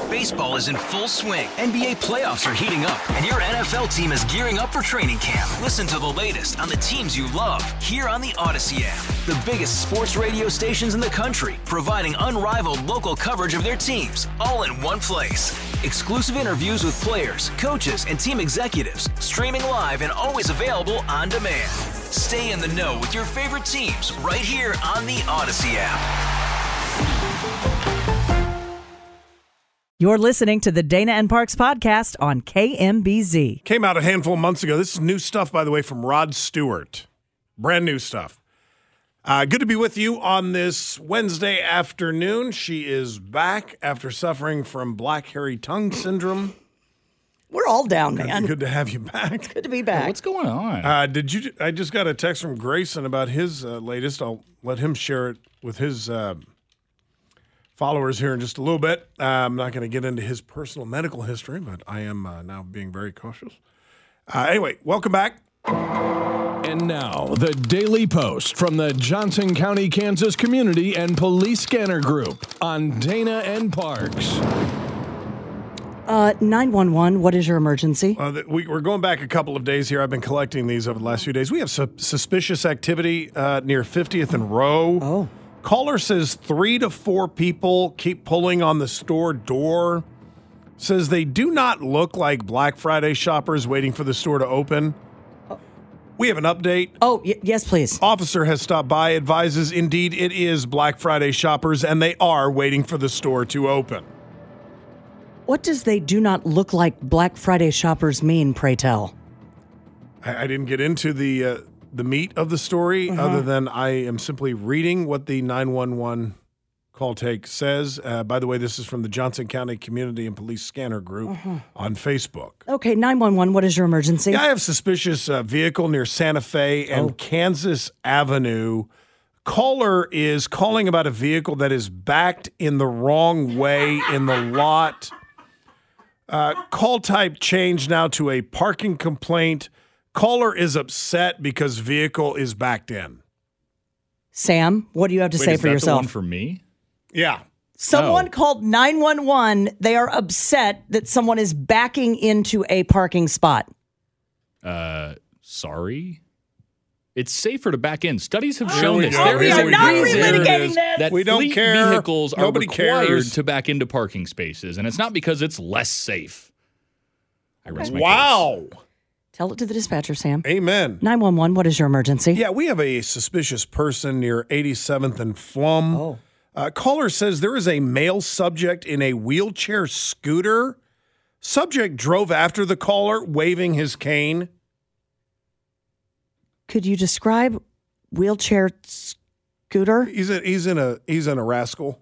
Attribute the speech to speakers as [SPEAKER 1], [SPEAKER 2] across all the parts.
[SPEAKER 1] Baseball is in full swing. NBA playoffs are heating up, and your NFL team is gearing up for training camp. Listen to the latest on the teams you love here on the Odyssey app. The biggest sports radio stations in the country, providing unrivaled local coverage of their teams, all in one place. Exclusive interviews with players, coaches, and team executives, streaming live and always available on demand. Stay in the know with your favorite teams right here on the Odyssey app.
[SPEAKER 2] You're listening to the Dana and Parks podcast on KMBZ.
[SPEAKER 3] Came out a handful of months ago. This is new stuff, by the way, from Rod Stewart. Brand new stuff. Good to be with you on this Wednesday afternoon. She is back after suffering from black hairy tongue syndrome.
[SPEAKER 2] We're all down, man.
[SPEAKER 3] Good to have you back.
[SPEAKER 2] Good to be back.
[SPEAKER 4] What's going on?
[SPEAKER 3] I just got a text from Grayson about his latest. I'll let him share it with his followers here in just a little bit. I'm not going to get into his personal medical history, but I am now being very cautious. Anyway, welcome back.
[SPEAKER 5] And now, the Daily Post from the Johnson County, Kansas Community and Police Scanner Group on Dana and Parks.
[SPEAKER 2] 911, what is your emergency?
[SPEAKER 3] We're going back a couple of days here. I've been collecting these over the last few days. We have suspicious activity near 50th and Row.
[SPEAKER 2] Oh.
[SPEAKER 3] Caller says 3 to 4 people keep pulling on the store door. Says they do not look like Black Friday shoppers waiting for the store to open. We have an update.
[SPEAKER 2] Oh, yes, please.
[SPEAKER 3] Officer has stopped by, advises indeed it is Black Friday shoppers, and they are waiting for the store to open.
[SPEAKER 2] What does they do not look like Black Friday shoppers mean, pray tell?
[SPEAKER 3] I didn't get into the meat of the story, other than I am simply reading what the 911 call take says. By the way, this is from the Johnson County Community and Police Scanner Group on Facebook.
[SPEAKER 2] Okay, 911, what is your emergency?
[SPEAKER 3] Yeah, I have suspicious vehicle near Santa Fe and Kansas Avenue. Caller is calling about a vehicle that is backed in the wrong way in the lot. Call type changed now to a parking complaint. Caller is upset because vehicle is backed in.
[SPEAKER 2] Sam, what do you have to say for yourself?
[SPEAKER 4] The one for me?
[SPEAKER 3] Yeah.
[SPEAKER 2] Someone called 911. They are upset that someone is backing into a parking spot.
[SPEAKER 4] Sorry? It's safer to back in. Studies have shown this.
[SPEAKER 3] There
[SPEAKER 2] we
[SPEAKER 3] is
[SPEAKER 2] are
[SPEAKER 3] a
[SPEAKER 2] not
[SPEAKER 3] reason
[SPEAKER 2] relitigating this.
[SPEAKER 4] that
[SPEAKER 3] We don't
[SPEAKER 4] fleet
[SPEAKER 3] care.
[SPEAKER 4] vehicles are
[SPEAKER 3] Nobody
[SPEAKER 4] required
[SPEAKER 3] cares.
[SPEAKER 4] to back into parking spaces, and it's not because it's less safe. I rest my
[SPEAKER 3] Wow.
[SPEAKER 4] case.
[SPEAKER 2] Tell it to the dispatcher, Sam.
[SPEAKER 3] Amen.
[SPEAKER 2] 911, what is your emergency?
[SPEAKER 3] Yeah, we have a suspicious person near 87th and Flum. Caller says there is a male subject in a wheelchair scooter. Subject drove after the caller, waving his cane.
[SPEAKER 2] Could you describe wheelchair scooter?
[SPEAKER 3] He's in a rascal.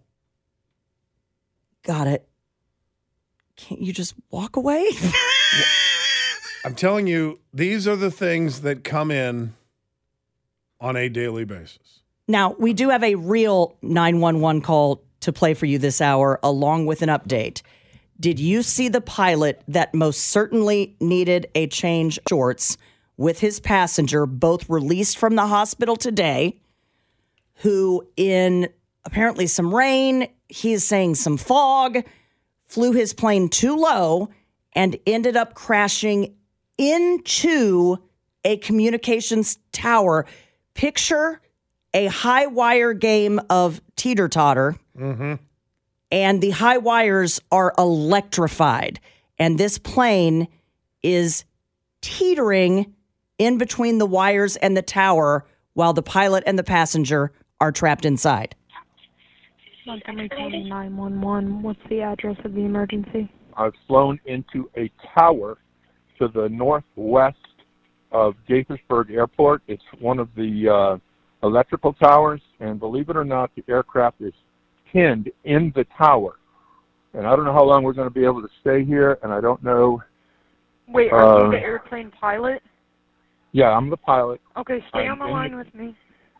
[SPEAKER 2] Got it. Can't you just walk away?
[SPEAKER 3] I'm telling you, these are the things that come in on a daily basis.
[SPEAKER 2] Now, we do have a real 911 call to play for you this hour, along with an update. Did you see the pilot that most certainly needed a change of shorts with his passenger, both released from the hospital today, who in apparently some rain, he's saying some fog, flew his plane too low and ended up crashing into a communications tower? Picture a high wire game of teeter-totter, and the high wires are electrified, and this plane is teetering in between the wires and the tower while the pilot and the passenger are trapped inside.
[SPEAKER 6] Montgomery County 911, what's the address of the emergency?
[SPEAKER 7] I've flown into a tower to the northwest of Gaithersburg Airport. It's one of the electrical towers, and believe it or not, the aircraft is pinned in the tower. And I don't know how long we're going to be able to stay here, and I don't know.
[SPEAKER 6] Wait, are you the airplane pilot?
[SPEAKER 7] Yeah, I'm the pilot.
[SPEAKER 6] Okay, stay on the line with me.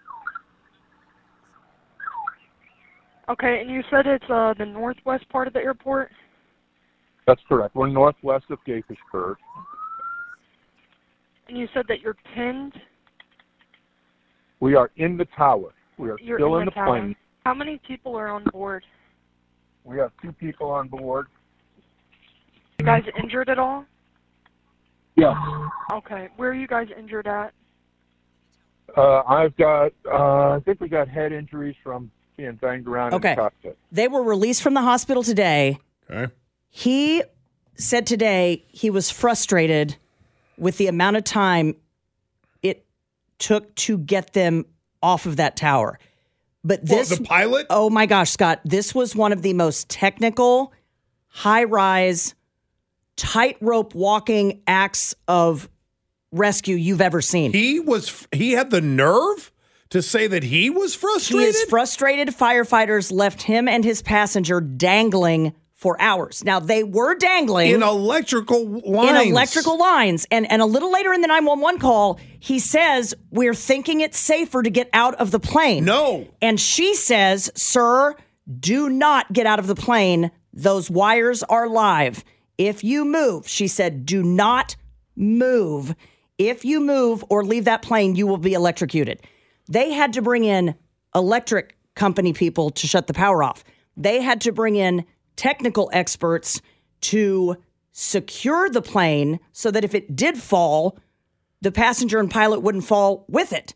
[SPEAKER 6] Okay, and you said it's the northwest part of the airport?
[SPEAKER 7] That's correct. We're northwest of Gaithersburg.
[SPEAKER 6] And you said that you're pinned?
[SPEAKER 7] We are in the tower. We are
[SPEAKER 6] You're
[SPEAKER 7] still in the
[SPEAKER 6] tower.
[SPEAKER 7] plane.
[SPEAKER 6] How many people are on board?
[SPEAKER 7] We have 2 people on board.
[SPEAKER 6] You guys injured at all?
[SPEAKER 7] Yeah.
[SPEAKER 6] Okay. Where are you guys injured at?
[SPEAKER 7] I think we got head injuries from being banged around in the cockpit.
[SPEAKER 2] They were released from the hospital today.
[SPEAKER 3] Okay.
[SPEAKER 2] He said today he was frustrated with the amount of time it took to get them off of that tower. But this,
[SPEAKER 3] the pilot?
[SPEAKER 2] Oh my gosh, Scott, this was one of the most technical, high-rise, tightrope walking acts of rescue you've ever seen.
[SPEAKER 3] He had the nerve to say that he was frustrated?
[SPEAKER 2] He is frustrated. Firefighters left him and his passenger dangling for hours. Now, they were dangling
[SPEAKER 3] in electrical lines.
[SPEAKER 2] And a little later in the 911 call, he says, we're thinking it's safer to get out of the plane.
[SPEAKER 3] No.
[SPEAKER 2] And she says, sir, do not get out of the plane. Those wires are live. If you move, she said, do not move. If you move or leave that plane, you will be electrocuted. They had to bring in electric company people to shut the power off. They had to bring in technical experts to secure the plane so that if it did fall, the passenger and pilot wouldn't fall with it.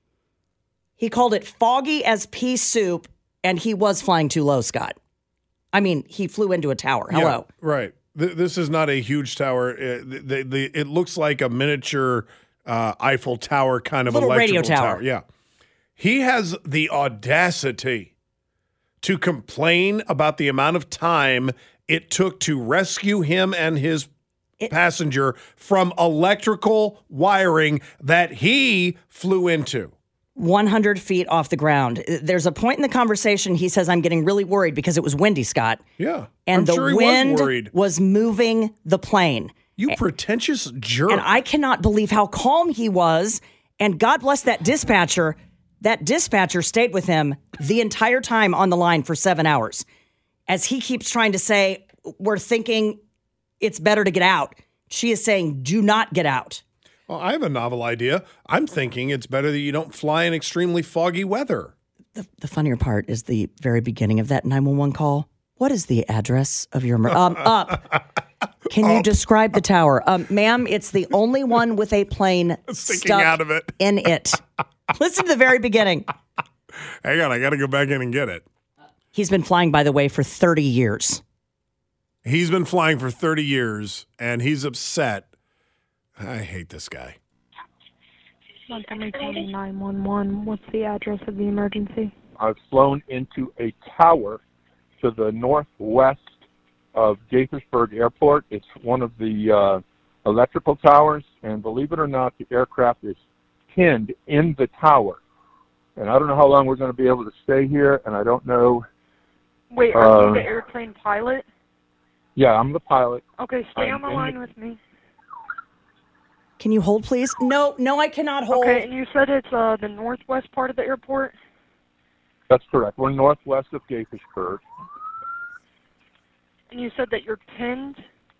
[SPEAKER 2] He called it foggy as pea soup, and he was flying too low, Scott. I mean, he flew into a tower. Hello.
[SPEAKER 3] Yeah, right. This is not a huge tower. It looks like a miniature Eiffel Tower kind of
[SPEAKER 2] little
[SPEAKER 3] electrical
[SPEAKER 2] radio tower.
[SPEAKER 3] Yeah. He has the audacity to complain about the amount of time it took to rescue him and his passenger from electrical wiring that he flew into.
[SPEAKER 2] 100 feet off the ground. There's a point in the conversation he says, I'm getting really worried because it was windy, Scott.
[SPEAKER 3] Yeah.
[SPEAKER 2] And
[SPEAKER 3] I'm
[SPEAKER 2] the
[SPEAKER 3] sure he
[SPEAKER 2] wind was moving the plane.
[SPEAKER 3] You pretentious jerk.
[SPEAKER 2] And I cannot believe how calm he was. And God bless that dispatcher. That dispatcher stayed with him the entire time on the line for 7 hours. As he keeps trying to say, we're thinking it's better to get out. She is saying, do not get out.
[SPEAKER 3] Well, I have a novel idea. I'm thinking it's better that you don't fly in extremely foggy weather.
[SPEAKER 2] The funnier part is the very beginning of that 911 call. What is the address of your... up. Can you describe the tower? Ma'am, it's the only one with a plane
[SPEAKER 3] sticking out of it.
[SPEAKER 2] In it. Listen to the very beginning.
[SPEAKER 3] Hang on, I got to go back in and get it.
[SPEAKER 2] He's been flying, by the way, for 30 years.
[SPEAKER 3] He's been flying for 30 years, and he's upset. I hate this guy.
[SPEAKER 6] Montgomery County 911. What's the address of the emergency?
[SPEAKER 7] I've flown into a tower to the northwest of Gaithersburg Airport. It's one of the electrical towers, and believe it or not, the aircraft is pinned in the tower. And I don't know how long we're going to be able to stay here, and I don't know.
[SPEAKER 6] Wait, are you the airplane pilot?
[SPEAKER 7] Yeah, I'm the pilot.
[SPEAKER 6] Okay, stay on the line with me.
[SPEAKER 2] Can you hold, please? No, I cannot hold.
[SPEAKER 6] Okay, and you said it's the northwest part of the airport?
[SPEAKER 7] That's correct. We're northwest of Gaithersburg.
[SPEAKER 6] And you said that you're pinned?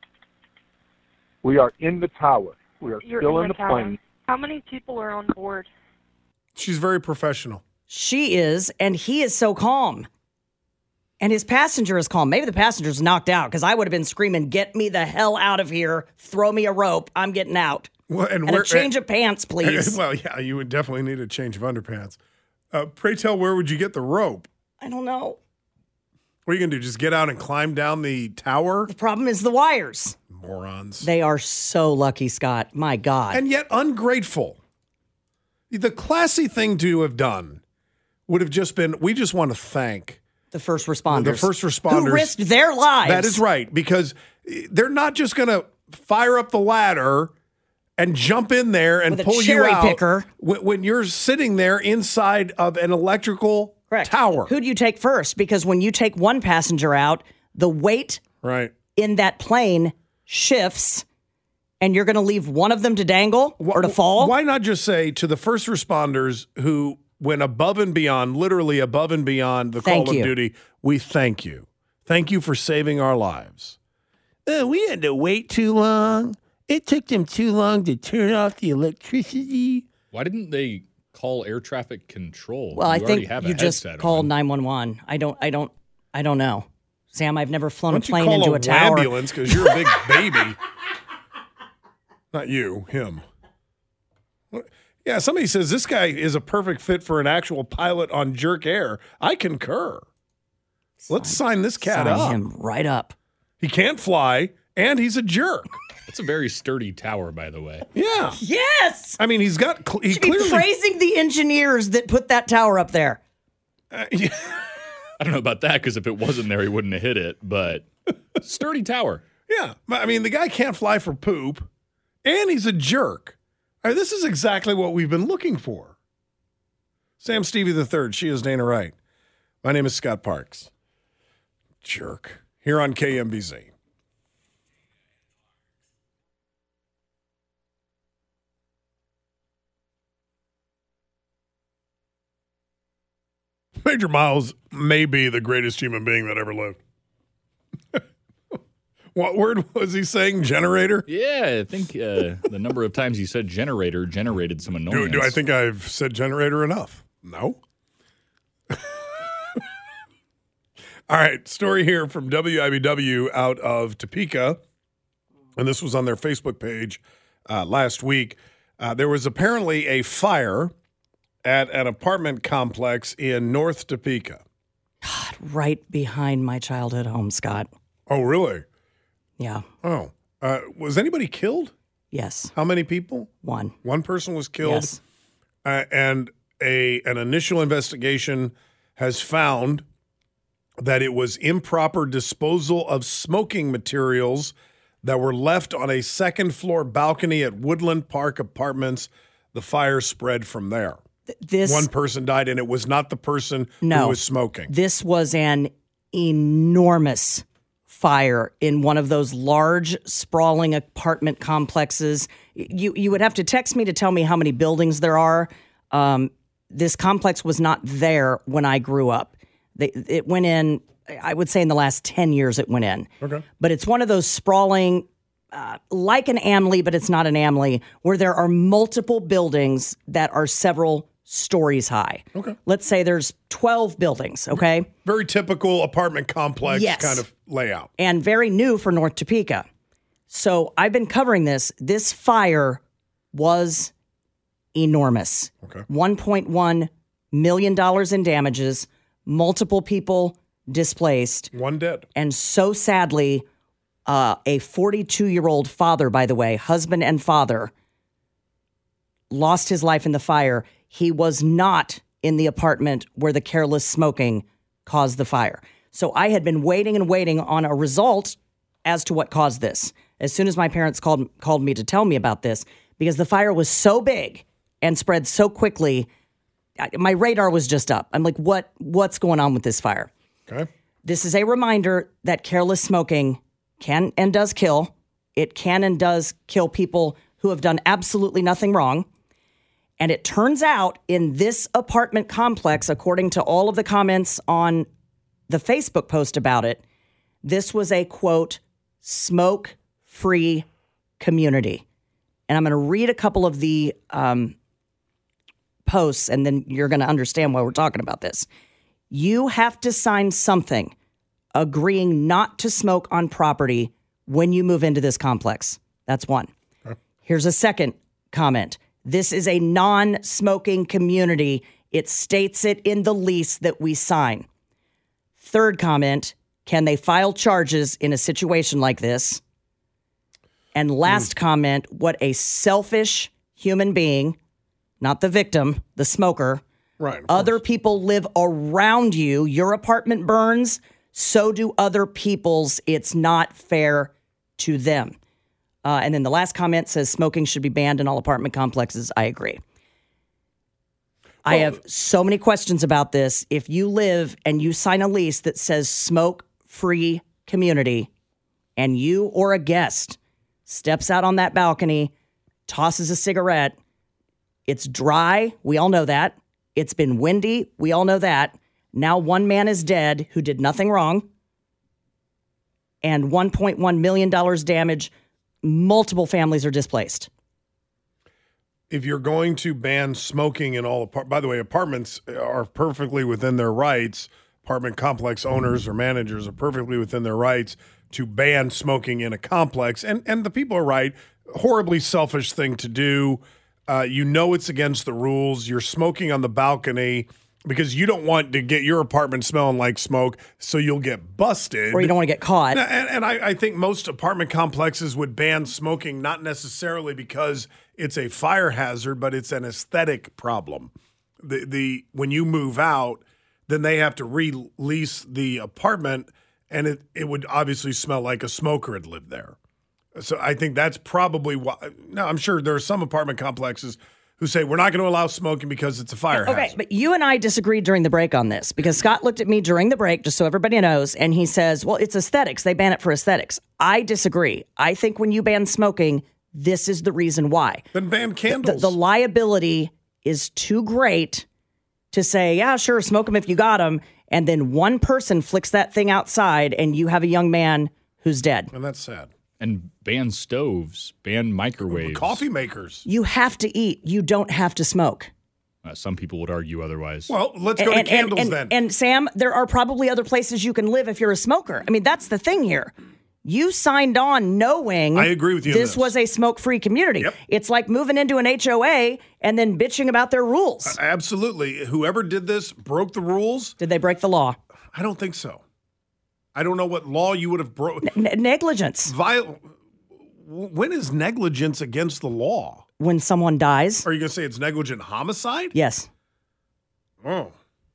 [SPEAKER 7] We are in the tower. We are
[SPEAKER 6] You're
[SPEAKER 7] still
[SPEAKER 6] in
[SPEAKER 7] in the
[SPEAKER 6] tower.
[SPEAKER 7] plane.
[SPEAKER 6] How many people are on board?
[SPEAKER 3] She's very professional.
[SPEAKER 2] She is, and he is so calm. And his passenger is calm. Maybe the passenger's knocked out because I would have been screaming, get me the hell out of here. Throw me a rope. I'm getting out.
[SPEAKER 3] Well,
[SPEAKER 2] and a change of pants, please.
[SPEAKER 3] Well, yeah, you would definitely need a change of underpants. Pray tell, where would you get the rope?
[SPEAKER 2] I don't know.
[SPEAKER 3] What are you going to do? Just get out and climb down the tower?
[SPEAKER 2] The problem is the wires.
[SPEAKER 3] Morons.
[SPEAKER 2] They are so lucky, Scott. My God.
[SPEAKER 3] And yet ungrateful. The classy thing to have done would have just been, we just want to thank
[SPEAKER 2] the first responders.
[SPEAKER 3] The first responders.
[SPEAKER 2] Who risked their lives.
[SPEAKER 3] That is right, because they're not just going to fire up the ladder and jump in there and pull you out
[SPEAKER 2] picker.
[SPEAKER 3] When you're sitting there inside of an electrical tower.
[SPEAKER 2] Who do you take first? Because when you take one passenger out, the weight in that plane shifts, and you're going to leave one of them to dangle or to fall?
[SPEAKER 3] Why not just say to the first responders who went above and beyond, literally above and beyond the call of duty, we thank you. Thank you for saving our lives. We had to wait too long. It took them too long to turn off the electricity.
[SPEAKER 4] Why didn't they call air traffic control?
[SPEAKER 2] Well, I think you just called 911. I don't know. Sam, I've never flown
[SPEAKER 3] Why
[SPEAKER 2] a
[SPEAKER 3] don't you
[SPEAKER 2] plane
[SPEAKER 3] call
[SPEAKER 2] into a tower.
[SPEAKER 3] ambulance because you're a big baby. Not you, him. Yeah, somebody says this guy is a perfect fit for an actual pilot on Jerk Air. I concur. Let's sign this cat
[SPEAKER 2] Sign
[SPEAKER 3] up.
[SPEAKER 2] him right up.
[SPEAKER 3] He can't fly, and he's a jerk.
[SPEAKER 4] It's a very sturdy tower, by the way.
[SPEAKER 3] Yeah.
[SPEAKER 2] Yes.
[SPEAKER 3] I mean, he
[SPEAKER 2] Should
[SPEAKER 3] clearly
[SPEAKER 2] be praising the engineers that put that tower up there.
[SPEAKER 3] Yeah.
[SPEAKER 4] I don't know about that because if it wasn't there, he wouldn't have hit it. But sturdy tower.
[SPEAKER 3] Yeah. I mean, the guy can't fly for poop, and he's a jerk. I mean, this is exactly what we've been looking for. Sam Stevie III, she is Dana Wright. My name is Scott Parks. Jerk. Here on KMBZ. Major Miles may be the greatest human being that ever lived. What word was he saying? Generator?
[SPEAKER 4] Yeah, I think the number of times you said generator generated some annoyance.
[SPEAKER 3] Do I think I've said generator enough? No. All right, story here from WIBW out of Topeka, and this was on their Facebook page last week. There was apparently a fire at an apartment complex in North Topeka.
[SPEAKER 2] God, right behind my childhood home, Scott.
[SPEAKER 3] Oh, really?
[SPEAKER 2] Yeah.
[SPEAKER 3] Oh. Was anybody killed?
[SPEAKER 2] Yes.
[SPEAKER 3] How many people?
[SPEAKER 2] One.
[SPEAKER 3] One person was killed.
[SPEAKER 2] Yes.
[SPEAKER 3] And an initial investigation has found that it was improper disposal of smoking materials that were left on a second-floor balcony at Woodland Park Apartments. The fire spread from there. One person died, and it was not the person who was smoking.
[SPEAKER 2] This was an enormous fire in one of those large, sprawling apartment complexes. You would have to text me to tell me how many buildings there are. This complex was not there when I grew up. It went in, I would say in the last 10 years it went in.
[SPEAKER 3] Okay.
[SPEAKER 2] But it's one of those sprawling, like an AMLI, but it's not an AMLI, where there are multiple buildings that are several stories high.
[SPEAKER 3] Okay.
[SPEAKER 2] Let's say there's 12 buildings, okay?
[SPEAKER 3] Very typical apartment complex
[SPEAKER 2] Yes.
[SPEAKER 3] kind of layout.
[SPEAKER 2] And very new for North Topeka. So I've been covering this. This fire was enormous.
[SPEAKER 3] Okay.
[SPEAKER 2] $1.1 million in damages, multiple people displaced.
[SPEAKER 3] One dead.
[SPEAKER 2] And so sadly, a 42-year-old father, by the way, husband and father, lost his life in the fire. He was not in the apartment where the careless smoking caused the fire. So I had been waiting and waiting on a result as to what caused this. As soon as my parents called me to tell me about this, because the fire was so big and spread so quickly, my radar was just up. I'm like, what's going on with this fire?
[SPEAKER 3] Okay.
[SPEAKER 2] This is a reminder that careless smoking can and does kill. It can and does kill people who have done absolutely nothing wrong. And it turns out in this apartment complex, according to all of the comments on the Facebook post about it, this was a, quote, smoke-free community. And I'm going to read a couple of the posts, and then you're going to understand why we're talking about this. You have to sign something agreeing not to smoke on property when you move into this complex. That's one. Okay. Here's a second comment. This is a non-smoking community. It states it in the lease that we sign. Third comment, can they file charges in a situation like this? And last comment, what a selfish human being, not the victim, the smoker.
[SPEAKER 3] Right.
[SPEAKER 2] Other people live around you. Your apartment burns, so do other people's. It's not fair to them. And then the last comment says smoking should be banned in all apartment complexes. I agree. I have so many questions about this. If you live and you sign a lease that says smoke-free community, and you or a guest steps out on that balcony, tosses a cigarette, it's dry. We all know that. It's been windy. We all know that. Now one man is dead who did nothing wrong. And $1.1 million damage. Multiple families are displaced.
[SPEAKER 3] If you're going to ban smoking in all by the way, apartments are perfectly within their rights apartment complex owners or managers are perfectly within their rights to ban smoking in a complex. And the people are right. Horribly selfish thing to do. It's against the rules. You're smoking on the balcony because you don't want to get your apartment smelling like smoke, so you'll get busted.
[SPEAKER 2] Or you don't want to get caught.
[SPEAKER 3] And I think most apartment complexes would ban smoking, not necessarily because it's a fire hazard, but it's an aesthetic problem. When you move out, then they have to release the apartment, and it would obviously smell like a smoker had lived there. So I think that's probably why. Now, I'm sure there are some apartment complexes who say we're not going to allow smoking because it's a fire hazard.
[SPEAKER 2] Okay, but you and I disagreed during the break on this because Scott looked at me during the break, just so everybody knows, and he says, well, it's aesthetics. They ban it for aesthetics. I disagree. I think when you ban smoking, this is the reason why.
[SPEAKER 3] Then ban candles.
[SPEAKER 2] The liability is too great to say, yeah, sure, smoke them if you got them, and then one person flicks that thing outside and you have a young man who's dead.
[SPEAKER 3] And that's sad.
[SPEAKER 4] And ban stoves, ban microwaves.
[SPEAKER 3] Coffee makers.
[SPEAKER 2] You have to eat. You don't have to smoke.
[SPEAKER 4] Some people would argue otherwise.
[SPEAKER 3] Well, let's go to candles then.
[SPEAKER 2] And Sam, there are probably other places you can live if you're a smoker. I mean, that's the thing here. You signed on knowing
[SPEAKER 3] I agree with you.
[SPEAKER 2] This was a smoke-free community.
[SPEAKER 3] Yep.
[SPEAKER 2] It's like moving into an HOA and then bitching about their rules.
[SPEAKER 3] Absolutely. Whoever did this broke the rules.
[SPEAKER 2] Did they break the law?
[SPEAKER 3] I don't think so. I don't know what law you would have broken.
[SPEAKER 2] Negligence.
[SPEAKER 3] When is negligence against the law?
[SPEAKER 2] When someone dies.
[SPEAKER 3] Are you going to say it's negligent homicide?
[SPEAKER 2] Yes.
[SPEAKER 3] Oh.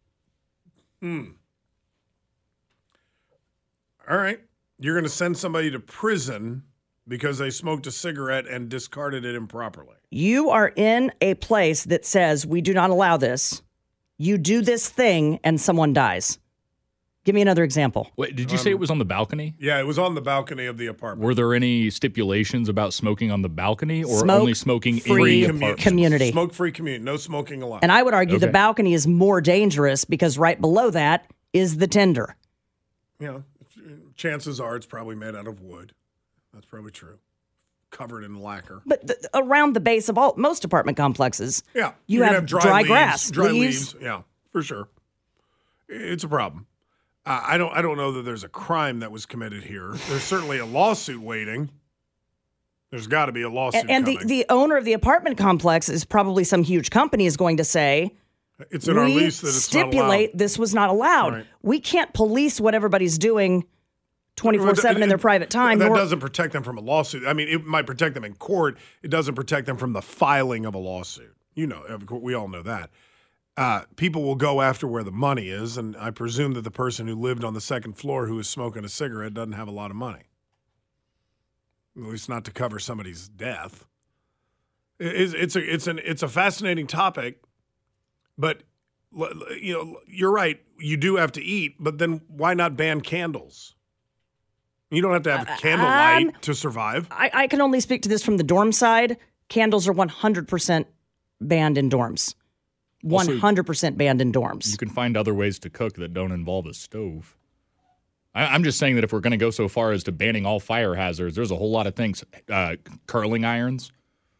[SPEAKER 3] All right. You're going to send somebody to prison because they smoked a cigarette and discarded it improperly.
[SPEAKER 2] You are in a place that says we do not allow this. You do this thing and someone dies. Give me another example.
[SPEAKER 4] Wait, did you say it was on the balcony?
[SPEAKER 3] Yeah, it was on the balcony of the apartment.
[SPEAKER 4] Were there any stipulations about smoking on the balcony or
[SPEAKER 2] Smoke
[SPEAKER 4] only smoking in
[SPEAKER 2] free
[SPEAKER 4] the apartment?
[SPEAKER 2] community.
[SPEAKER 3] Smoke-free community. No smoking allowed.
[SPEAKER 2] And I would argue the
[SPEAKER 4] Okay.
[SPEAKER 2] balcony is more dangerous because right below that is the tender.
[SPEAKER 3] Chances are it's probably made out of wood. That's probably true. Covered in lacquer.
[SPEAKER 2] But around the base of most apartment complexes,
[SPEAKER 3] Yeah.
[SPEAKER 2] you
[SPEAKER 3] You're gonna
[SPEAKER 2] have
[SPEAKER 3] dry leaves,
[SPEAKER 2] grass.
[SPEAKER 3] Dry
[SPEAKER 2] leaves.
[SPEAKER 3] leaves. Yeah, for sure. It's a problem. I don't know that there's a crime that was committed here. There's certainly a lawsuit waiting. There's got to be a lawsuit
[SPEAKER 2] And
[SPEAKER 3] coming.
[SPEAKER 2] the owner of the apartment complex is probably some huge company is going to say,
[SPEAKER 3] it's in our
[SPEAKER 2] we
[SPEAKER 3] lease that it's
[SPEAKER 2] stipulate
[SPEAKER 3] not
[SPEAKER 2] this was not allowed.
[SPEAKER 3] Right.
[SPEAKER 2] We can't police what everybody's doing 24/7 in their private time.
[SPEAKER 3] That doesn't protect them from a lawsuit. I mean, it might protect them in court. It doesn't protect them from the filing of a lawsuit. We all know that. People will go after where the money is, and I presume that the person who lived on the second floor who was smoking a cigarette doesn't have a lot of money. At least not to cover somebody's death. It's a fascinating topic, but you're right. You do have to eat, but then why not ban candles? You don't have to have candlelight to survive.
[SPEAKER 2] I can only speak to this from the dorm side. Candles are 100% banned in dorms. 100% banned in dorms.
[SPEAKER 4] You can find other ways to cook that don't involve a stove. I'm just saying that if we're going to go so far as to banning all fire hazards, there's a whole lot of things. Curling irons.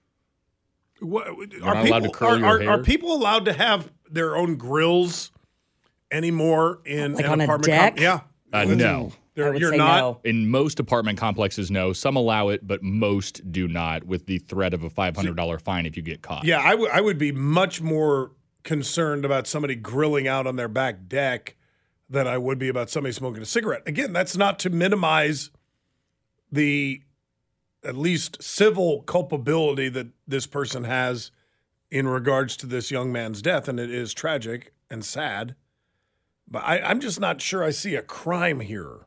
[SPEAKER 3] Are people allowed to have their own grills anymore in
[SPEAKER 2] Like
[SPEAKER 3] an
[SPEAKER 2] on a
[SPEAKER 3] apartment?
[SPEAKER 2] deck?
[SPEAKER 4] No.
[SPEAKER 2] I would
[SPEAKER 3] You're
[SPEAKER 2] say
[SPEAKER 3] not.
[SPEAKER 2] no.
[SPEAKER 4] In most apartment complexes, no. Some allow it, but most do not, with the threat of a $500 fine if you get caught.
[SPEAKER 3] Yeah, I would be much more concerned about somebody grilling out on their back deck than I would be about somebody smoking a cigarette. Again, that's not to minimize the at least civil culpability that this person has in regards to this young man's death, and it is tragic and sad. But I'm just not sure I see a crime here.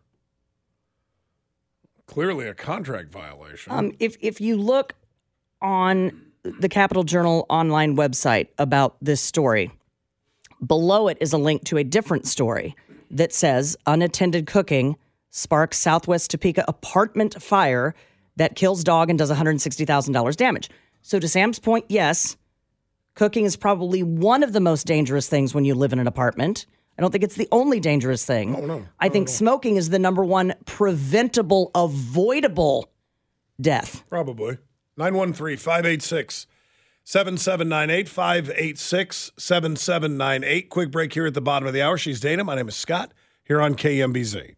[SPEAKER 3] Clearly a contract violation.
[SPEAKER 2] If you look on the Capital Journal online website about this story, below it is a link to a different story that says unattended cooking sparks Southwest Topeka apartment fire that kills dog and does $160,000 damage. So to Sam's point, yes, cooking is probably one of the most dangerous things when you live in an apartment. I don't think it's the only dangerous thing.
[SPEAKER 3] No.
[SPEAKER 2] I think smoking is the number one preventable, avoidable death.
[SPEAKER 3] Probably. 913-586-7910. 7798 586 7798. Quick break here at the bottom of the hour. She's Dana. My name is Scott here on KMBZ.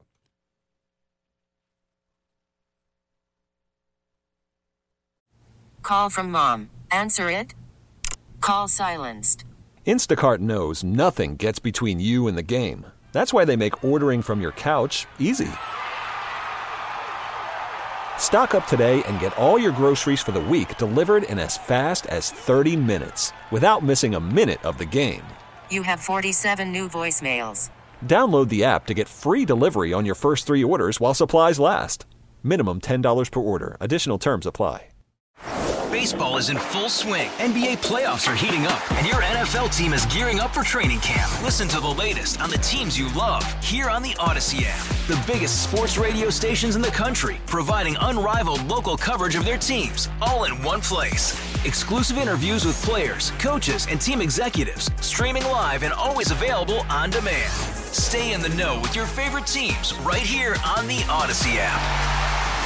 [SPEAKER 8] Call from mom. Answer it. Call silenced.
[SPEAKER 9] Instacart knows nothing gets between you and the game. That's why they make ordering from your couch easy. Stock up today and get all your groceries for the week delivered in as fast as 30 minutes without missing a minute of the game.
[SPEAKER 8] You have 47 new voicemails.
[SPEAKER 9] Download the app to get free delivery on your first 3 orders while supplies last. Minimum $10 per order. Additional terms apply.
[SPEAKER 1] Baseball is in full swing. NBA playoffs are heating up, and your NFL team is gearing up for training camp. Listen to the latest on the teams you love here on the Odyssey app. The biggest sports radio stations in the country, providing unrivaled local coverage of their teams, all in one place. Exclusive interviews with players, coaches, and team executives, streaming live and always available on demand. Stay in the know with your favorite teams right here on the Odyssey app.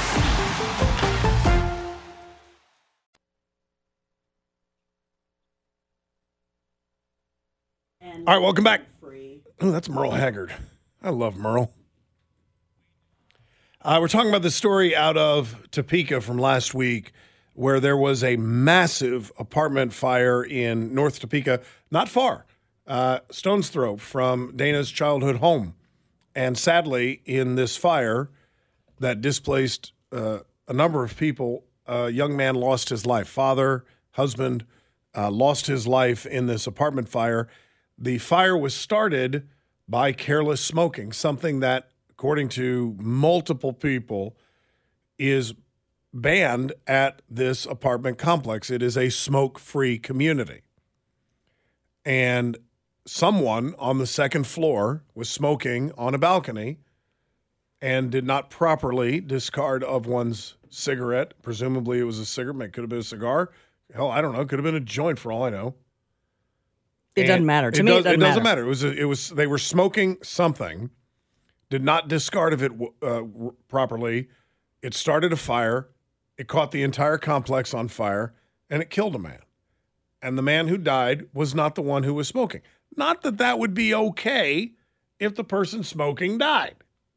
[SPEAKER 3] All right, welcome back. Oh, that's Merle Haggard. I love Merle. We're talking about the story out of Topeka from last week where there was a massive apartment fire in North Topeka, not far, stone's throw from Dana's childhood home. And sadly, in this fire that displaced a number of people, a young man lost his life. Father, husband, lost his life in this apartment fire. The fire was started by careless smoking, something that, according to multiple people, is banned at this apartment complex. It is a smoke-free community. And someone on the second floor was smoking on a balcony and did not properly discard of one's cigarette. Presumably it was a cigarette. It could have been a cigar. Hell, I don't know. It could have been a joint for all I know.
[SPEAKER 2] It doesn't matter. To me, it doesn't matter.
[SPEAKER 3] It was. They were smoking something, did not discard of it properly. It started a fire. It caught the entire complex on fire, and it killed a man. And the man who died was not the one who was smoking. Not that that would be okay if the person smoking died.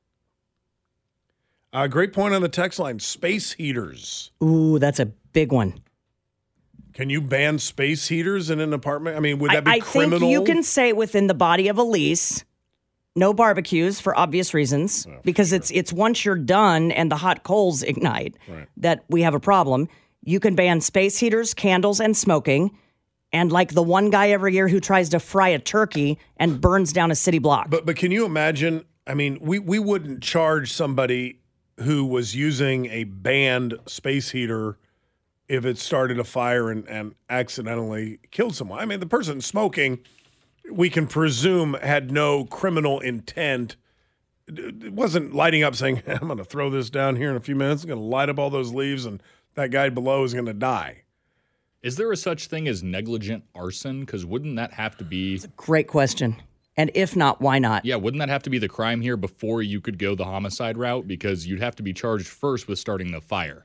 [SPEAKER 3] Great point on the text line. Space heaters.
[SPEAKER 2] Ooh, that's a big one.
[SPEAKER 3] Can you ban space heaters in an apartment? I mean, would that be criminal?
[SPEAKER 2] I think you can say within the body of a lease, no barbecues for obvious reasons, because it's once you're done and the hot coals ignite that we have a problem. You can ban space heaters, candles, and smoking, and like the one guy every year who tries to fry a turkey and burns down a city block.
[SPEAKER 3] But can you imagine? I mean, we wouldn't charge somebody who was using a banned space heater if it started a fire and accidentally killed someone. I mean, the person smoking, we can presume, had no criminal intent. It wasn't lighting up saying, I'm going to throw this down here in a few minutes. I'm going to light up all those leaves, and that guy below is going to die.
[SPEAKER 4] Is there a such thing as negligent arson? Because wouldn't that have to be...
[SPEAKER 2] That's a great question. And if not, why not?
[SPEAKER 4] Yeah, wouldn't that have to be the crime here before you could go the homicide route? Because you'd have to be charged first with starting the fire.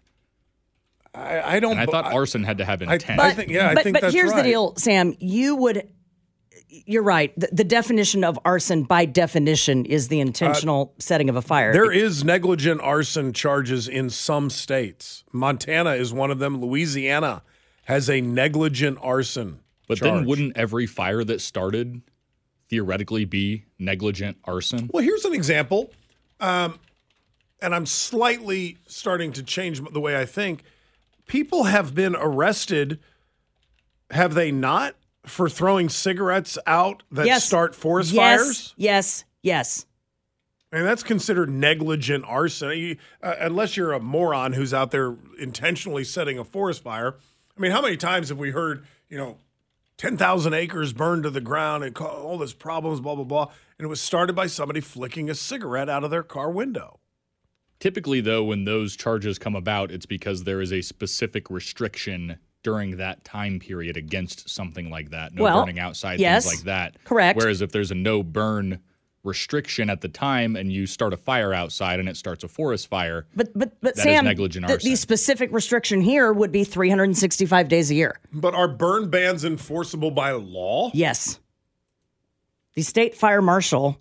[SPEAKER 3] I don't.
[SPEAKER 4] And I thought arson had to have intent.
[SPEAKER 3] I think that's right.
[SPEAKER 2] But here's the deal, Sam. You're right. The definition of arson, by definition, is the intentional setting of a fire.
[SPEAKER 3] There is negligent arson charges in some states. Montana is one of them. Louisiana has a negligent arson
[SPEAKER 4] But
[SPEAKER 3] charge.
[SPEAKER 4] then wouldn't every fire that started theoretically be negligent arson?
[SPEAKER 3] Well, here's an example. And I'm slightly starting to change the way I think. People have been arrested, have they not, for throwing cigarettes out that start forest fires?
[SPEAKER 2] Yes.
[SPEAKER 3] I mean, that's considered negligent arson. Unless you're a moron who's out there intentionally setting a forest fire. I mean, how many times have we heard, 10,000 acres burned to the ground and all this problems, blah, blah, blah, and it was started by somebody flicking a cigarette out of their car window.
[SPEAKER 4] Typically, though, when those charges come about, it's because there is a specific restriction during that time period against something like that. No burning outside, things like that.
[SPEAKER 2] Correct.
[SPEAKER 4] Whereas if there's a no burn restriction at the time and you start a fire outside and it starts a forest fire,
[SPEAKER 2] But
[SPEAKER 4] that
[SPEAKER 2] Sam,
[SPEAKER 4] is negligent arson.
[SPEAKER 2] the specific restriction here would be 365 days a year.
[SPEAKER 3] But are burn bans enforceable by law?
[SPEAKER 2] Yes. The state fire marshal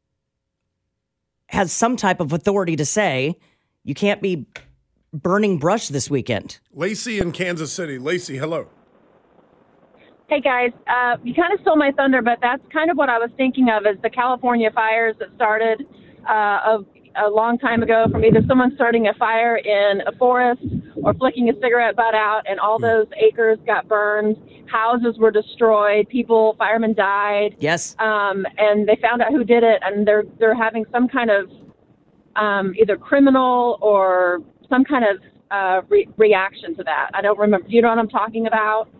[SPEAKER 2] has some type of authority to say you can't be burning brush this weekend.
[SPEAKER 3] Lacey in Kansas City. Lacey, hello.
[SPEAKER 10] Hey, guys. You kind of stole my thunder, but that's kind of what I was thinking of is the California fires that started a long time ago from either someone starting a fire in a forest or flicking a cigarette butt out, and all those acres got burned. Houses were destroyed. Firemen died.
[SPEAKER 2] Yes.
[SPEAKER 10] And they found out who did it, and they're having some kind of either criminal or some kind of reaction to that. I don't remember. Do you know what I'm talking about?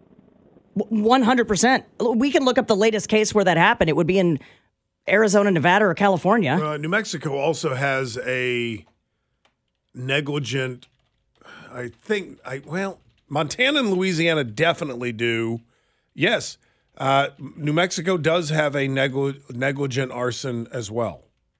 [SPEAKER 2] 100%. We can look up the latest case where that happened. It would be in Arizona, Nevada, or California.
[SPEAKER 3] New Mexico also has a negligent, Montana and Louisiana definitely do. Yes, New Mexico does have a negligent arson as well.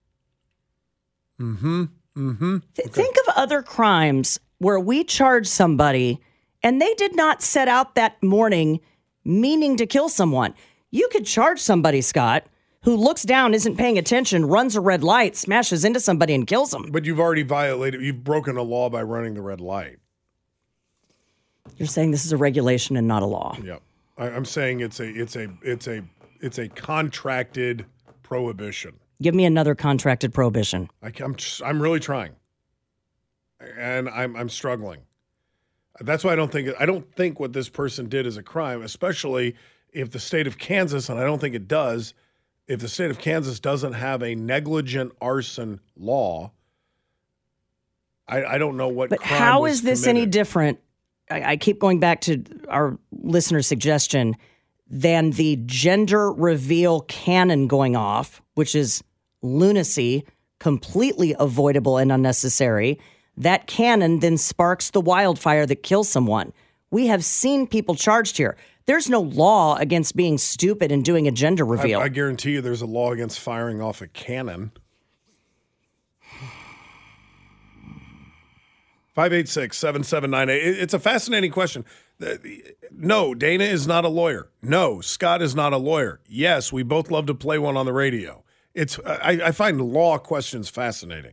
[SPEAKER 2] Think of other crimes where we charge somebody and they did not set out that morning meaning to kill someone. You could charge somebody, Scott, who looks down, isn't paying attention, runs a red light, smashes into somebody and kills them.
[SPEAKER 3] But you've broken a law by running the red light.
[SPEAKER 2] You're saying this is a regulation and not a law.
[SPEAKER 3] Yep. I'm saying it's a contracted prohibition.
[SPEAKER 2] Give me another contracted prohibition.
[SPEAKER 3] I'm really trying, and I'm struggling. That's why I don't think what this person did is a crime, especially if the state of Kansas, and I don't think it does, if the state of Kansas doesn't have a negligent arson law. I don't know what.
[SPEAKER 2] But
[SPEAKER 3] crime
[SPEAKER 2] how
[SPEAKER 3] was
[SPEAKER 2] is this
[SPEAKER 3] committed.
[SPEAKER 2] any different? I keep going back to our listener suggestion than the gender reveal cannon going off, which is lunacy, completely avoidable and unnecessary. That cannon then sparks the wildfire that kills someone. We have seen people charged here. There's no law against being stupid and doing a gender reveal.
[SPEAKER 3] I guarantee you there's a law against firing off a cannon. 586-7798. It's a fascinating question. No, Dana is not a lawyer. No, Scott is not a lawyer. Yes, we both love to play one on the radio. I find law questions fascinating.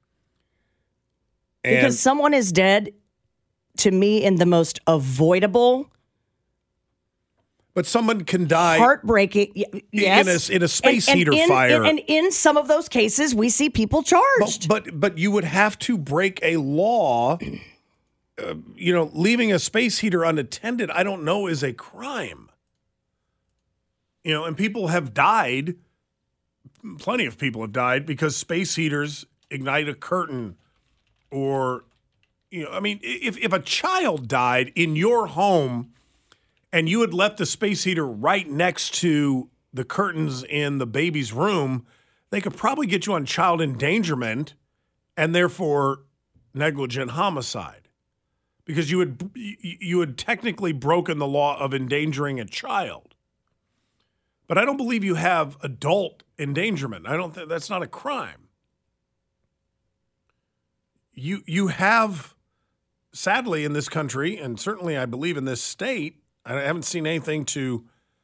[SPEAKER 2] Because someone is dead, to me, in the most avoidable.
[SPEAKER 3] But someone can die
[SPEAKER 2] heartbreaking, yes,
[SPEAKER 3] in a space heater fire.
[SPEAKER 2] And in some of those cases, we see people charged.
[SPEAKER 3] But you would have to break a law. Leaving a space heater unattended, I don't know, is a crime. And people have died. Plenty of people have died because space heaters ignite a curtain. Or, if a child died in your home and you had left the space heater right next to the curtains in the baby's room, they could probably get you on child endangerment and therefore negligent homicide because you had technically broken the law of endangering a child. But I don't believe you have adult endangerment. That's not a crime. You have, sadly, in this country, and certainly I believe in this state, I haven't seen anything to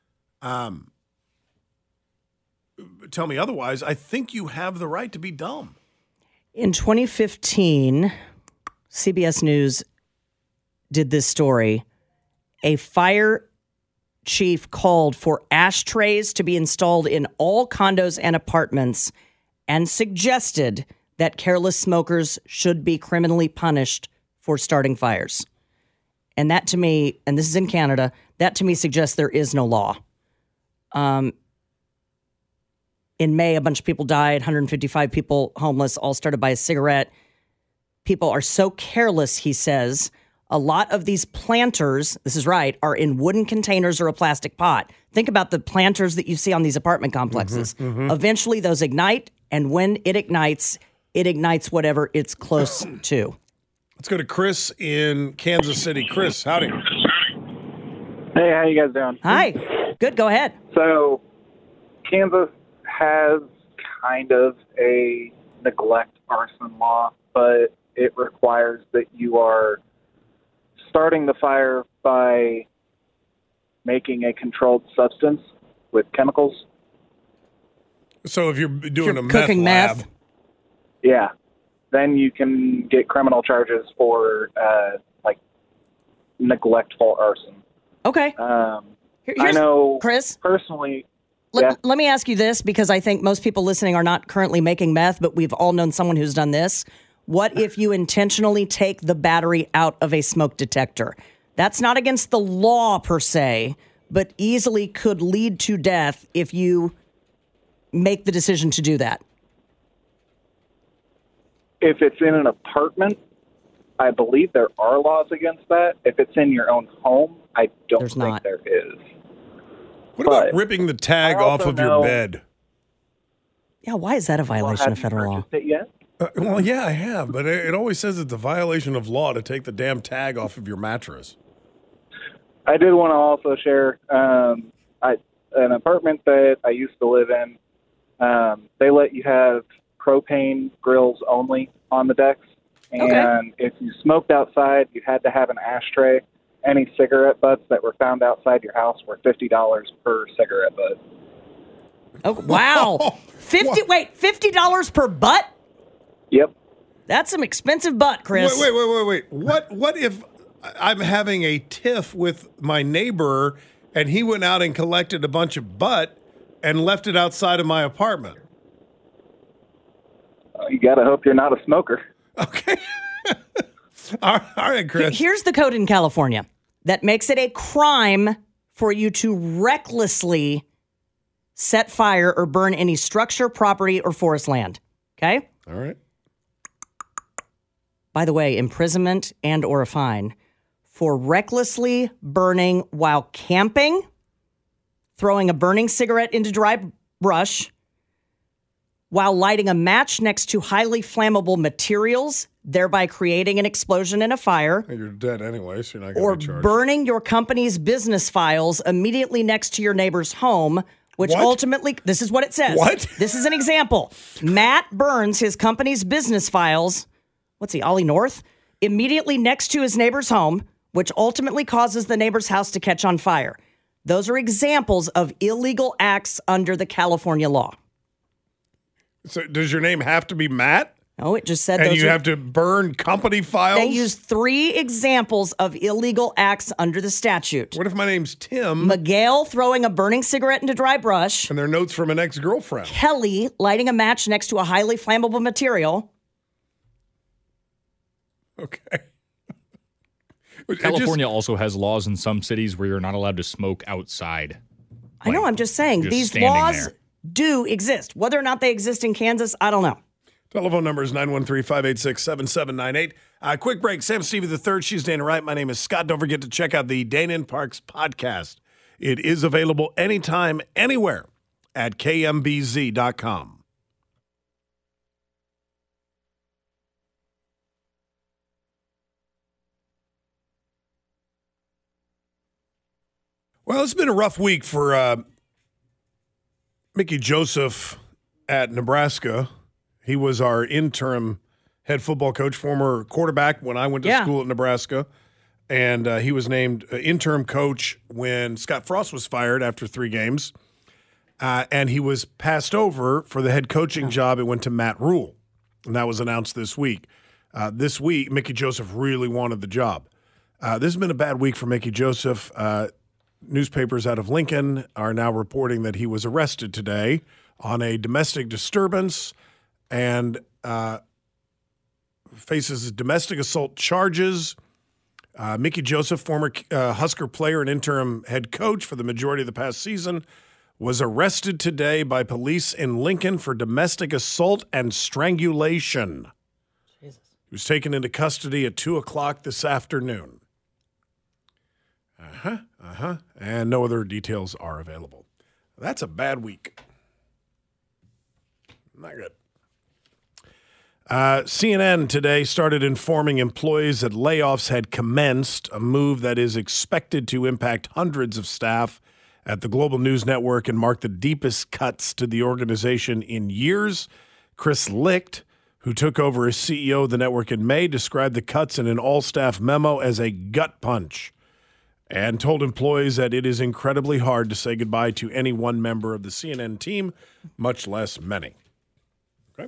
[SPEAKER 3] tell me otherwise. I think you have the right to be dumb.
[SPEAKER 2] In 2015, CBS News did this story. A fire chief called for ashtrays to be installed in all condos and apartments and suggested that careless smokers should be criminally punished for starting fires. And that to me, and this is in Canada, that to me suggests there is no law. In May, a bunch of people died, 155 people homeless, all started by a cigarette. People are so careless, he says. A lot of these planters, this is right, are in wooden containers or a plastic pot. Think about the planters that you see on these apartment complexes. Eventually, those ignite, and when it ignites whatever it's close to.
[SPEAKER 3] Let's go to Chris in Kansas City. Chris, howdy.
[SPEAKER 11] Hey, how you guys doing?
[SPEAKER 2] Hi. Good, go ahead.
[SPEAKER 11] So, Kansas has kind of a neglect arson law, but it requires that you are starting the fire by making a controlled substance with chemicals.
[SPEAKER 3] So if you're doing a
[SPEAKER 2] cooking
[SPEAKER 3] meth lab,
[SPEAKER 2] meth.
[SPEAKER 11] Yeah. Then you can get criminal charges for, like, neglectful arson.
[SPEAKER 2] Okay.
[SPEAKER 11] I
[SPEAKER 2] Here's-
[SPEAKER 11] know,
[SPEAKER 2] Chris?
[SPEAKER 11] personally,
[SPEAKER 2] Let me ask you this, because I think most people listening are not currently making meth, but we've all known someone who's done this. What if you intentionally take the battery out of a smoke detector? That's not against the law per se, but easily could lead to death if you make the decision to do that.
[SPEAKER 11] if it's in an apartment, I believe there are laws against that. If it's in your own home, I don't think there is.
[SPEAKER 3] What about ripping the tag off of your bed?
[SPEAKER 2] Yeah, why is that a violation of federal law?
[SPEAKER 3] Well, yeah, I have, but it always says it's a violation of law to take the damn tag off of your mattress.
[SPEAKER 11] I did want to also share an apartment that I used to live in. They let you have propane grills only on the decks. And if you smoked outside, you had to have an ashtray. Any cigarette butts that were found outside your house were $50 per cigarette butt.
[SPEAKER 2] Oh, wow. $50 per butt?
[SPEAKER 11] Yep.
[SPEAKER 2] That's some expensive butt, Chris.
[SPEAKER 3] Wait. What if I'm having a tiff with my neighbor and he went out and collected a bunch of butt and left it outside of my apartment?
[SPEAKER 11] You got to hope you're not a smoker.
[SPEAKER 3] Okay. All right, Chris.
[SPEAKER 2] Here's the code in California that makes it a crime for you to recklessly set fire or burn any structure, property, or forest land. Okay?
[SPEAKER 3] All right.
[SPEAKER 2] By the way, imprisonment and or a fine for recklessly burning while camping, throwing a burning cigarette into dry brush, while lighting a match next to highly flammable materials, thereby creating an explosion and a fire.
[SPEAKER 3] You're dead anyway, so you're not
[SPEAKER 2] Or
[SPEAKER 3] going to be charged.
[SPEAKER 2] burning your company's business files immediately next to your neighbor's home, which ultimately, this is what it says.
[SPEAKER 3] What?
[SPEAKER 2] This is an example. Matt burns his company's business files, Ollie North, immediately next to his neighbor's home, which ultimately causes the neighbor's house to catch on fire. Those are examples of illegal acts under the California law.
[SPEAKER 3] So does your name have to be Matt?
[SPEAKER 2] No, it just said
[SPEAKER 3] and
[SPEAKER 2] those
[SPEAKER 3] you
[SPEAKER 2] are,
[SPEAKER 3] have to burn company files?
[SPEAKER 2] They use 3 examples of illegal acts under the statute.
[SPEAKER 3] What if my name's Tim?
[SPEAKER 2] Miguel throwing a burning cigarette into dry brush.
[SPEAKER 3] And they're notes from an ex-girlfriend.
[SPEAKER 2] Kelly lighting a match next to a highly flammable material.
[SPEAKER 3] Okay.
[SPEAKER 4] California also has laws in some cities where you're not allowed to smoke outside.
[SPEAKER 2] I know, I'm just saying, these
[SPEAKER 4] standing
[SPEAKER 2] laws
[SPEAKER 4] there.
[SPEAKER 2] do exist. Whether or not they exist in Kansas, I don't know.
[SPEAKER 3] Telephone number is 913-586-7798. Quick break. Sam Stevie III, she's Dana Wright. My name is Scott. Don't forget to check out the Dana and Parks podcast. It is available anytime, anywhere at kmbz.com. Well, it's been a rough week for Mickey Joseph at Nebraska. He was our interim head football coach, former quarterback when I went to school at Nebraska. And he was named interim coach when Scott Frost was fired after 3 games. And he was passed over for the head coaching job. It went to Matt Rule. And that was announced this week. This week, Mickey Joseph really wanted the job. This has been a bad week for Mickey Joseph. Newspapers out of Lincoln are now reporting that he was arrested today on a domestic disturbance and faces domestic assault charges. Mickey Joseph, former Husker player and interim head coach for the majority of the past season, was arrested today by police in Lincoln for domestic assault and strangulation. Jesus. He was taken into custody at 2 o'clock this afternoon. And no other details are available. That's a bad week. Not good. CNN today started informing employees that layoffs had commenced, a move that is expected to impact hundreds of staff at the Global News Network and marked the deepest cuts to the organization in years. Chris Licht, who took over as CEO of the network in May, described the cuts in an all-staff memo as a gut punch and told employees that it is incredibly hard to say goodbye to any one member of the CNN team, much less many. Okay.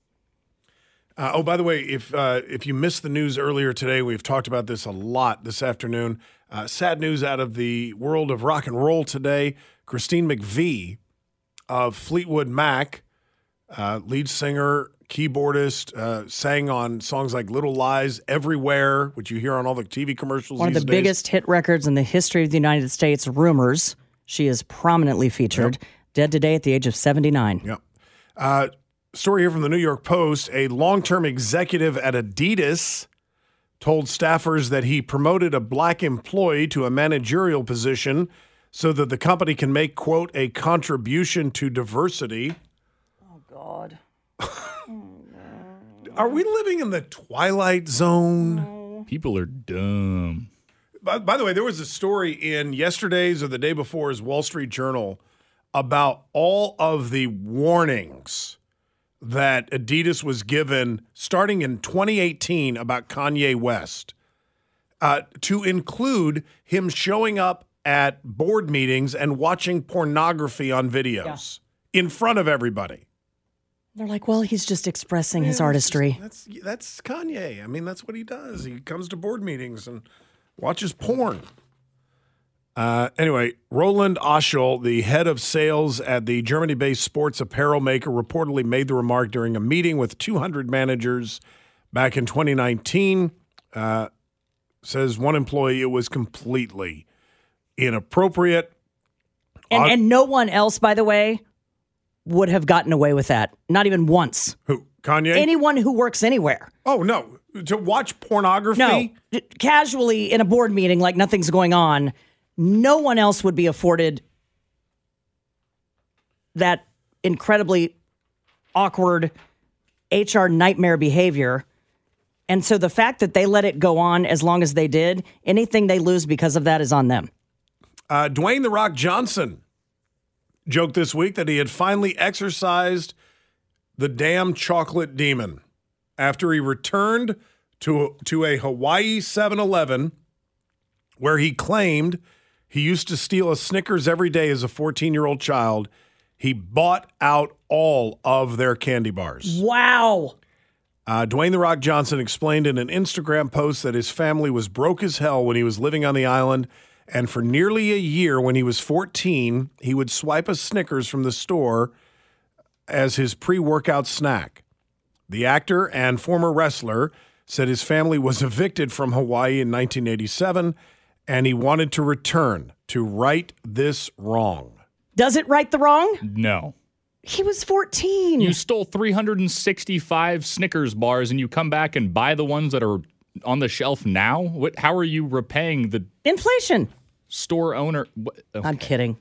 [SPEAKER 3] By the way, if you missed the news earlier today, we've talked about this a lot this afternoon. Sad news out of the world of rock and roll today. Christine McVie of Fleetwood Mac, lead singer, keyboardist, sang on songs like Little Lies, Everywhere, which you hear on all the TV commercials
[SPEAKER 2] One of the
[SPEAKER 3] these days.
[SPEAKER 2] biggest hit records in the history of the United States, Rumors. She is prominently featured.
[SPEAKER 3] Yep.
[SPEAKER 2] Dead today at the age of 79.
[SPEAKER 3] Yeah. Story here from the New York Post. A long-term executive at Adidas told staffers that he promoted a black employee to a managerial position so that the company can make, quote, a contribution to diversity.
[SPEAKER 2] Oh, God.
[SPEAKER 3] Are we living in the Twilight Zone?
[SPEAKER 4] People are dumb.
[SPEAKER 3] By the way, there was a story in yesterday's or the day before's Wall Street Journal about all of the warnings that Adidas was given starting in 2018 about Kanye West, to include him showing up at board meetings and watching pornography on videos in front of everybody.
[SPEAKER 2] They're like, well, he's just expressing his artistry.
[SPEAKER 3] That's Kanye. I mean, that's what he does. He comes to board meetings and watches porn. Anyway, Roland Oschel, the head of sales at the Germany-based sports apparel maker, reportedly made the remark during a meeting with 200 managers back in 2019. Says one employee, it was completely inappropriate.
[SPEAKER 2] And no one else, by the way, would have gotten away with that. Not even once.
[SPEAKER 3] Who? Kanye?
[SPEAKER 2] Anyone who works anywhere.
[SPEAKER 3] Oh, no. To watch pornography?
[SPEAKER 2] No. Casually in a board meeting like nothing's going on. No one else would be afforded that incredibly awkward HR nightmare behavior. And so the fact that they let it go on as long as they did, anything they lose because of that is on them.
[SPEAKER 3] Dwayne "The Rock" Johnson joked this week that he had finally exorcised the damn chocolate demon after he returned to a Hawaii 7-Eleven where he claimed he used to steal a Snickers every day as a 14-year-old child. He bought out all of their candy bars.
[SPEAKER 2] Wow.
[SPEAKER 3] Dwayne "The Rock" Johnson explained in an Instagram post that his family was broke as hell when he was living on the island, and for nearly a year when he was 14, he would swipe a Snickers from the store as his pre-workout snack. The actor and former wrestler said his family was evicted from Hawaii in 1987, and he wanted to return to right this wrong.
[SPEAKER 2] Does it right the wrong?
[SPEAKER 4] No.
[SPEAKER 2] He was 14.
[SPEAKER 4] You stole 365 Snickers bars and you come back and buy the ones that are on the shelf now? How are you repaying the
[SPEAKER 2] inflation?
[SPEAKER 4] Store owner. Okay.
[SPEAKER 2] I'm kidding.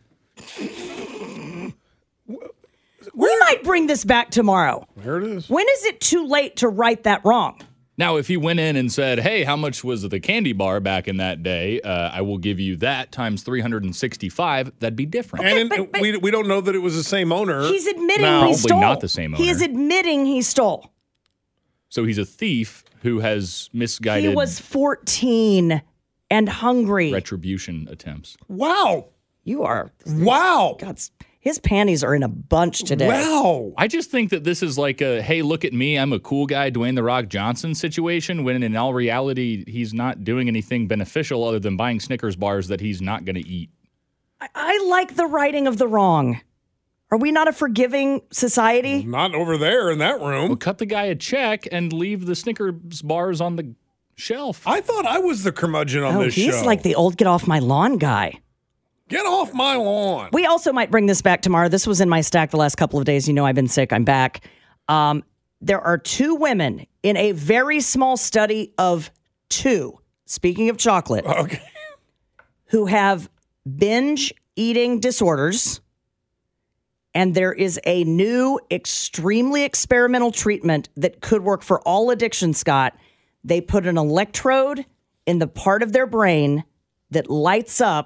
[SPEAKER 2] We might bring this back tomorrow.
[SPEAKER 3] There it is.
[SPEAKER 2] When is it too late to right that wrong?
[SPEAKER 4] Now, if he went in and said, hey, how much was the candy bar back in that day? I will give you that times 365. That'd be different.
[SPEAKER 3] And we don't know that it was the same owner.
[SPEAKER 2] He's admitting
[SPEAKER 3] now.
[SPEAKER 2] he stole.
[SPEAKER 4] Probably not the same owner.
[SPEAKER 2] He is admitting he stole.
[SPEAKER 4] So he's a thief who has misguided.
[SPEAKER 2] He was 14 and hungry.
[SPEAKER 4] Retribution attempts.
[SPEAKER 3] Wow.
[SPEAKER 2] You are.
[SPEAKER 3] Wow.
[SPEAKER 2] God's, his panties are in a bunch today.
[SPEAKER 3] Wow.
[SPEAKER 4] I just think that this is like a, hey, look at me, I'm a cool guy, Dwayne "The Rock" Johnson situation, when in all reality, he's not doing anything beneficial other than buying Snickers bars that he's not going to eat.
[SPEAKER 2] I like the righting of the wrong. Are we not a forgiving society?
[SPEAKER 3] Not over there in that room.
[SPEAKER 4] Well, cut the guy a check and leave the Snickers bars on the shelf.
[SPEAKER 3] I thought I was the curmudgeon on this show.
[SPEAKER 2] He's like the old get off my lawn guy.
[SPEAKER 3] Get off my lawn.
[SPEAKER 2] We also might bring this back tomorrow. This was in my stack the last couple of days. You know I've been sick. I'm back. There are 2 women in a very small study of 2, speaking of chocolate, who have binge eating disorders. And there is a new, extremely experimental treatment that could work for all addictions, Scott. They put an electrode in the part of their brain that lights up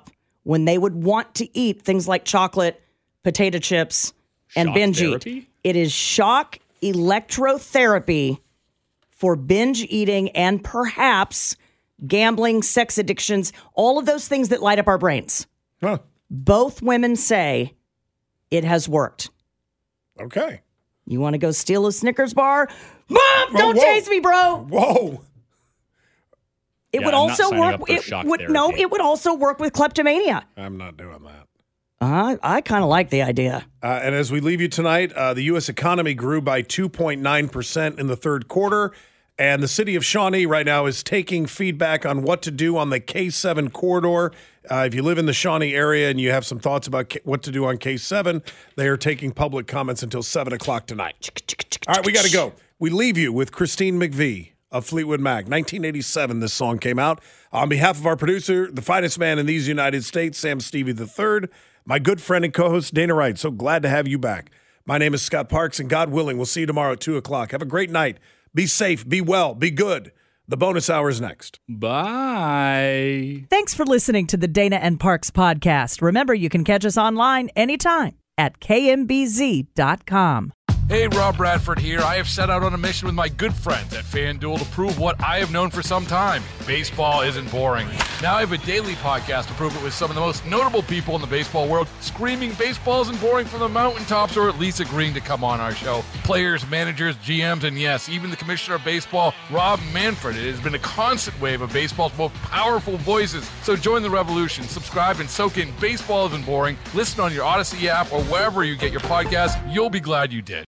[SPEAKER 2] when they would want to eat things like chocolate, potato chips, and
[SPEAKER 4] Shock
[SPEAKER 2] binge
[SPEAKER 4] therapy?
[SPEAKER 2] eat. It is shock electrotherapy for binge eating and perhaps gambling, sex addictions, all of those things that light up our brains.
[SPEAKER 3] Huh.
[SPEAKER 2] Both women say it has worked.
[SPEAKER 3] Okay.
[SPEAKER 2] You want to go steal a Snickers bar? Mom, don't chase me, bro.
[SPEAKER 3] Whoa.
[SPEAKER 2] It
[SPEAKER 4] Yeah,
[SPEAKER 2] would
[SPEAKER 4] I'm not
[SPEAKER 2] also
[SPEAKER 4] signing
[SPEAKER 2] work.
[SPEAKER 4] up for
[SPEAKER 2] It
[SPEAKER 4] shock
[SPEAKER 2] would no.
[SPEAKER 4] therapy.
[SPEAKER 2] It would also work with kleptomania.
[SPEAKER 3] I'm not doing that.
[SPEAKER 2] I kind of like the idea.
[SPEAKER 3] And as we leave you tonight, the U.S. economy grew by 2.9% in the third quarter. And the city of Shawnee right now is taking feedback on what to do on the K7 corridor. If you live in the Shawnee area and you have some thoughts about what to do on K7, they are taking public comments until 7 o'clock tonight. All right, we got to go. We leave you with Christine McVie of Fleetwood Mac. 1987, this song came out. On behalf of our producer, the finest man in these United States, Sam Stevie III, my good friend and co-host, Dana Wright. So glad to have you back. My name is Scott Parks, and God willing, we'll see you tomorrow at 2 o'clock. Have a great night. Be safe, be well, be good. The bonus hour is next.
[SPEAKER 4] Bye.
[SPEAKER 12] Thanks for listening to the Dana and Parks podcast. Remember, you can catch us online anytime at kmbz.com.
[SPEAKER 13] Hey, Rob Bradford here. I have set out on a mission with my good friends at FanDuel to prove what I have known for some time. Baseball isn't boring. Now I have a daily podcast to prove it with some of the most notable people in the baseball world, screaming baseball isn't boring from the mountaintops, or at least agreeing to come on our show. Players, managers, GMs, and yes, even the commissioner of baseball, Rob Manfred. It has been a constant wave of baseball's most powerful voices. So join the revolution. Subscribe and soak in Baseball Isn't Boring. Listen on your Odyssey app or wherever you get your podcasts. You'll be glad you did.